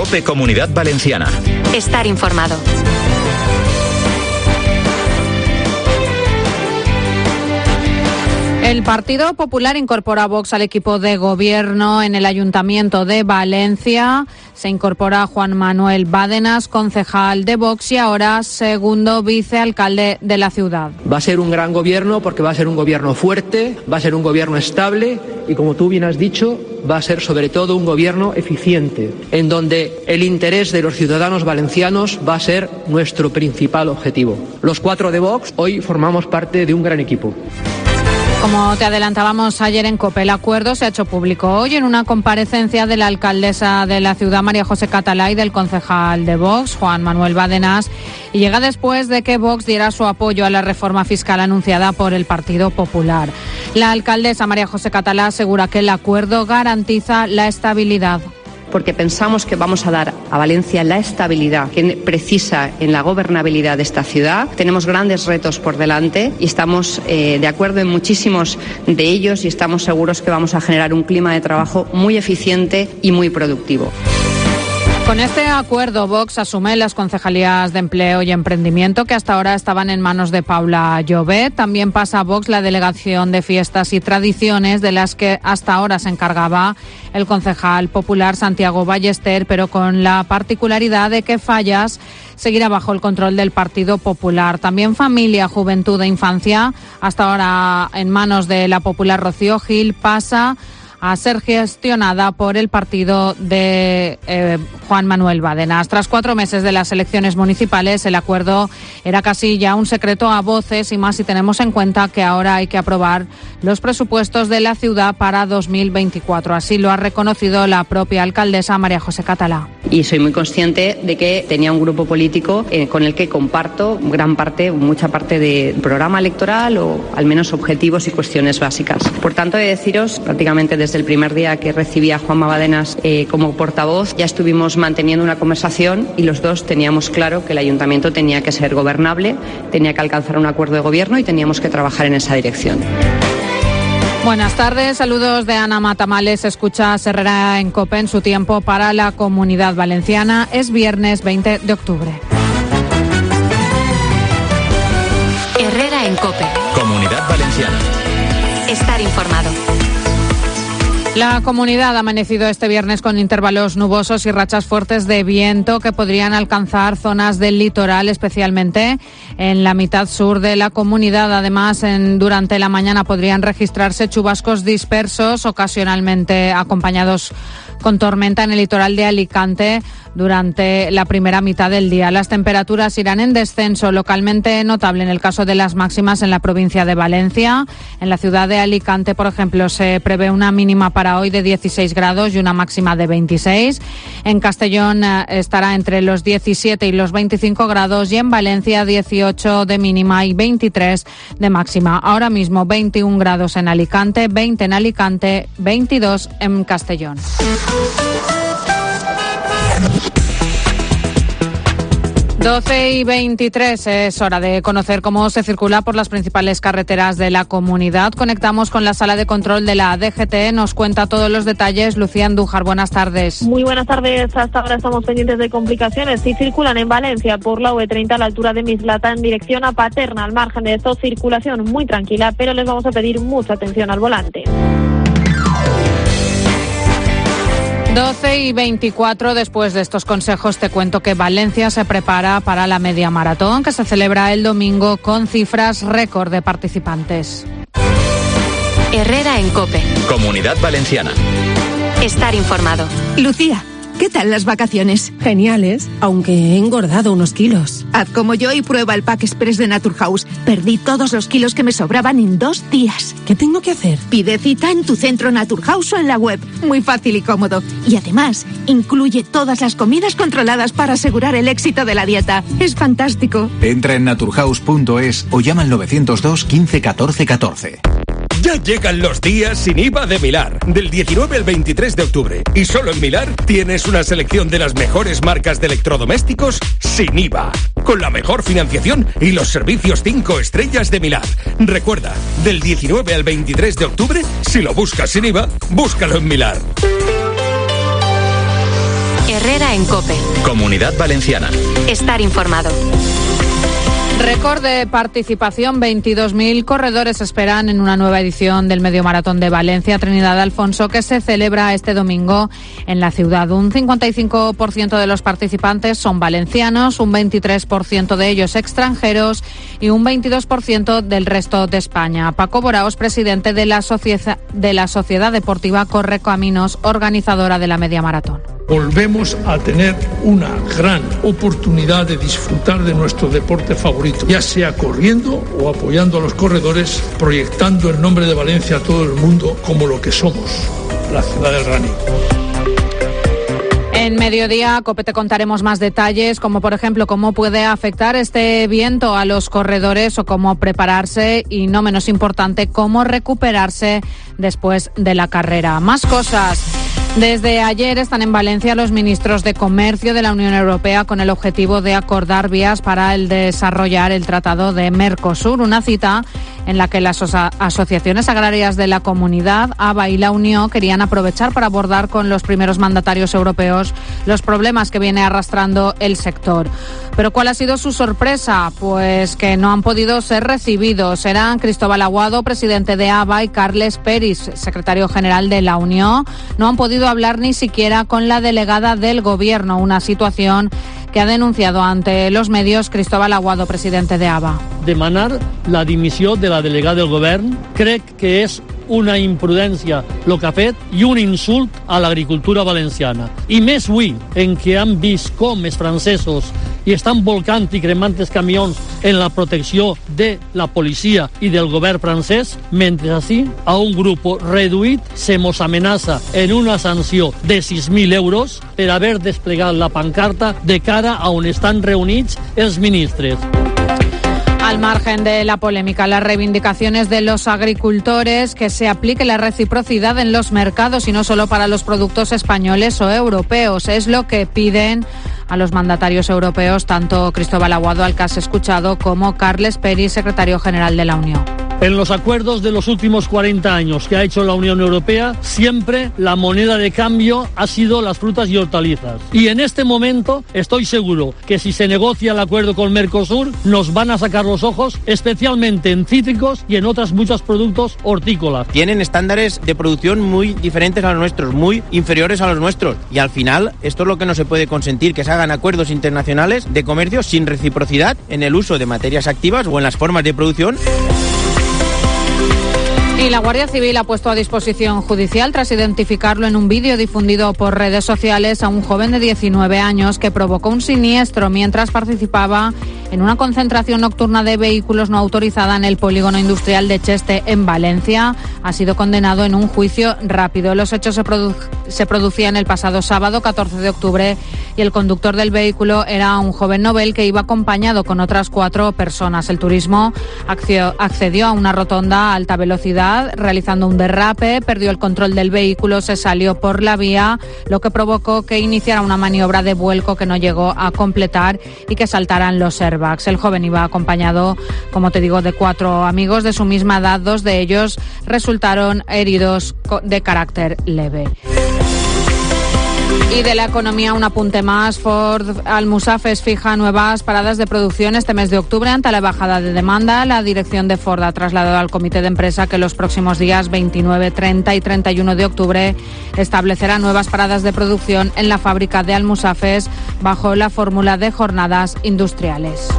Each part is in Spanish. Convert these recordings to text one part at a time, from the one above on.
COPE Comunidad Valenciana. Estar informado. El Partido Popular incorpora a Vox al equipo de gobierno en el Ayuntamiento de Valencia. Se incorpora Juan Manuel Bádenas, concejal de Vox y ahora segundo vicealcalde de la ciudad. Va a ser un gran gobierno porque va a ser un gobierno fuerte, va a ser un gobierno estable y, como tú bien has dicho, va a ser sobre todo un gobierno eficiente, en donde el interés de los ciudadanos valencianos va a ser nuestro principal objetivo. Los 4 de Vox hoy formamos parte de un gran equipo. Como te adelantábamos ayer en COPE, el acuerdo se ha hecho público hoy en una comparecencia de la alcaldesa de la ciudad, María José Catalá, y del concejal de Vox, Juan Manuel Bádenas, y llega después de que Vox diera su apoyo a la reforma fiscal anunciada por el Partido Popular. La alcaldesa María José Catalá asegura que el acuerdo garantiza la estabilidad. Porque pensamos que vamos a dar a Valencia la estabilidad que precisa en la gobernabilidad de esta ciudad. Tenemos grandes retos por delante y estamos de acuerdo en muchísimos de ellos y estamos seguros que vamos a generar un clima de trabajo muy eficiente y muy productivo. Con este acuerdo, Vox asume las concejalías de Empleo y Emprendimiento que hasta ahora estaban en manos de Paula Llobet. También pasa a Vox la delegación de Fiestas y Tradiciones, de las que hasta ahora se encargaba el concejal popular Santiago Ballester, pero con la particularidad de que Fallas seguirá bajo el control del Partido Popular. También Familia, Juventud e Infancia, hasta ahora en manos de la popular Rocío Gil, pasa a ser gestionada por el partido de Juan Manuel Bádenas. Tras 4 meses de las elecciones municipales, el acuerdo era casi ya un secreto a voces, y más si tenemos en cuenta que ahora hay que aprobar los presupuestos de la ciudad para 2024. Así lo ha reconocido la propia alcaldesa María José Catalá. Y soy muy consciente de que tenía un grupo político con el que comparto mucha parte del programa electoral, o al menos objetivos y cuestiones básicas. Por tanto, he de deciros, prácticamente desde el primer día que recibí a Juanma Bádenas como portavoz, ya estuvimos manteniendo una conversación y los dos teníamos claro que el ayuntamiento tenía que ser gobernable, tenía que alcanzar un acuerdo de gobierno y teníamos que trabajar en esa dirección. Buenas tardes, saludos de Ana Matamales. Escucha Herrera en COPE en su tiempo para la Comunidad Valenciana. Es viernes 20 de octubre. Herrera en COPE. Comunidad Valenciana. Estar informado. La comunidad ha amanecido este viernes con intervalos nubosos y rachas fuertes de viento que podrían alcanzar zonas del litoral, especialmente en la mitad sur de la comunidad. Además, durante la mañana podrían registrarse chubascos dispersos, ocasionalmente acompañados con tormenta en el litoral de Alicante durante la primera mitad del día. Las temperaturas irán en descenso, localmente notable en el caso de las máximas en la provincia de Valencia. En la ciudad de Alicante, por ejemplo, se prevé una mínima para hoy de 16 grados y una máxima de 26. En Castellón estará entre los 17 y los 25 grados y en Valencia 18 de mínima y 23 de máxima. Ahora mismo 21 grados en Alicante, 20 en Alicante, 22 en Castellón. 12:23, es hora de conocer cómo se circula por las principales carreteras de la comunidad. Conectamos con la sala de control de la DGT. Nos cuenta todos los detalles Lucía Andújar. Buenas tardes. Muy buenas tardes. Hasta ahora estamos pendientes de complicaciones. Sí circulan en Valencia por la V30 a la altura de Mislata en dirección a Paterna. Al margen de esto, circulación muy tranquila, pero les vamos a pedir mucha atención al volante. 12:24, después de estos consejos te cuento que Valencia se prepara para la media maratón que se celebra el domingo con cifras récord de participantes. Herrera en COPE. Comunidad Valenciana. Estar informado. Lucía, ¿qué tal las vacaciones? Geniales, aunque he engordado unos kilos. Haz como yo y prueba el Pack Express de Naturhaus. Perdí todos los kilos que me sobraban en 2 días. ¿Qué tengo que hacer? Pide cita en tu centro Naturhaus o en la web. Muy fácil y cómodo. Y además, incluye todas las comidas controladas para asegurar el éxito de la dieta. Es fantástico. Entra en naturhaus.es o llama al 902 15 14 14. Ya llegan los días sin IVA de Milar, del 19 al 23 de octubre. Y solo en Milar tienes una selección de las mejores marcas de electrodomésticos sin IVA, con la mejor financiación y los servicios 5 estrellas de Milar. Recuerda, del 19 al 23 de octubre, si lo buscas sin IVA, búscalo en Milar. Herrera en COPE. Comunidad Valenciana. Estar informado. Récord de participación, 22.000 corredores esperan en una nueva edición del Medio Maratón de Valencia Trinidad Alfonso, que se celebra este domingo en la ciudad. Un 55% de los participantes son valencianos, un 23% de ellos extranjeros y un 22% del resto de España. Paco Boraos, presidente de la Sociedad Deportiva Correcaminos, organizadora de la Media Maratón. Volvemos a tener una gran oportunidad de disfrutar de nuestro deporte favorito, ya sea corriendo o apoyando a los corredores, proyectando el nombre de Valencia a todo el mundo como lo que somos, la ciudad del running. En Mediodía, COPE, te contaremos más detalles, como por ejemplo cómo puede afectar este viento a los corredores o cómo prepararse y, no menos importante, cómo recuperarse después de la carrera. Más cosas. Desde ayer están en Valencia los ministros de Comercio de la Unión Europea con el objetivo de acordar vías para desarrollar el Tratado de Mercosur, una cita en la que las asociaciones agrarias de la comunidad, ABA y la Unión, querían aprovechar para abordar con los primeros mandatarios europeos los problemas que viene arrastrando el sector. Pero ¿cuál ha sido su sorpresa? Pues que no han podido ser recibidos. Eran Cristóbal Aguado, presidente de ABA, y Carles Peris, secretario general de la Unión. No han podido hablar ni siquiera con la delegada del Gobierno, una situación que ha denunciado ante los medios Cristóbal Aguado, presidente de ABA. Demanar la dimissió de la delegada del Govern crec que és una imprudència el que ha fet i un insult a l'agricultura valenciana. I més avui, en què han vist com els francesos i estan volcant i cremant els camions en la protecció de la policia i del govern francès, mentre així a un grup reduït se mos amenaça en una sanció de 6.000 euros per haver desplegat la pancarta de cara a on estan reunits els ministres. Al margen de la polémica, las reivindicaciones de los agricultores que se aplique la reciprocidad en los mercados y no solo para los productos españoles o europeos es lo que piden a los mandatarios europeos, tanto Cristóbal Aguado, al que has escuchado, como Carles Peris, secretario general de la Unión. En los acuerdos de los últimos 40 años que ha hecho la Unión Europea, siempre la moneda de cambio ha sido las frutas y hortalizas. Y en este momento estoy seguro que si se negocia el acuerdo con Mercosur, nos van a sacar los ojos, especialmente en cítricos y en otros muchos productos hortícolas. Tienen estándares de producción muy diferentes a los nuestros, muy inferiores a los nuestros. Y al final, esto es lo que no se puede consentir, que se hagan acuerdos internacionales de comercio sin reciprocidad en el uso de materias activas o en las formas de producción. Y la Guardia Civil ha puesto a disposición judicial, tras identificarlo en un vídeo difundido por redes sociales, a un joven de 19 años que provocó un siniestro mientras participaba en una concentración nocturna de vehículos no autorizada en el polígono industrial de Cheste, en Valencia. Ha sido condenado en un juicio rápido. Los hechos se producían el pasado sábado, 14 de octubre, y el conductor del vehículo era un joven novel que iba acompañado con otras 4 personas. El turismo accedió a una rotonda a alta velocidad, realizando un derrape, perdió el control del vehículo, se salió por la vía, lo que provocó que iniciara una maniobra de vuelco que no llegó a completar y que saltaran los airbags. El joven iba acompañado, como te digo, de 4 amigos de su misma edad. 2 de ellos resultaron heridos de carácter leve. Y de la economía, un apunte más. Ford Almusafes fija nuevas paradas de producción este mes de octubre ante la bajada de demanda. La dirección de Ford ha trasladado al comité de empresa que los próximos días 29, 30 y 31 de octubre establecerá nuevas paradas de producción en la fábrica de Almusafes bajo la fórmula de jornadas industriales.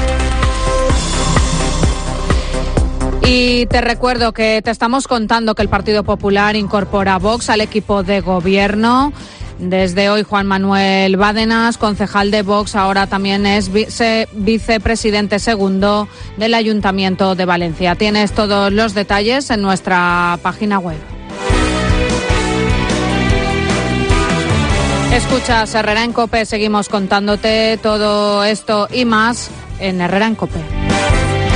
Y te recuerdo que te estamos contando que el Partido Popular incorpora a Vox al equipo de gobierno. Desde hoy, Juan Manuel Bádenas, concejal de Vox, ahora también es vicepresidente segundo del Ayuntamiento de Valencia. Tienes todos los detalles en nuestra página web. Escuchas Herrera en COPE, seguimos contándote todo esto y más en Herrera en COPE.